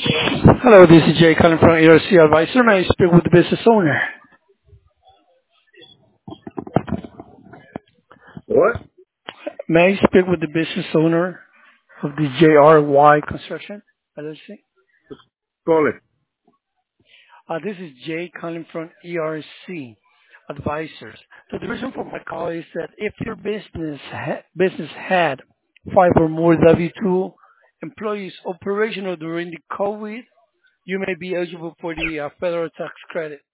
Hello, this is Jay calling from ERC Advisor. May I speak with the business owner? What? May I speak with the business owner of the JRY Construction LLC? Call it. This is Jay calling from ERC Advisors. So the reason for my call is that if your business had five or more W-2 employees operational during the COVID, you may be eligible for the federal tax credit.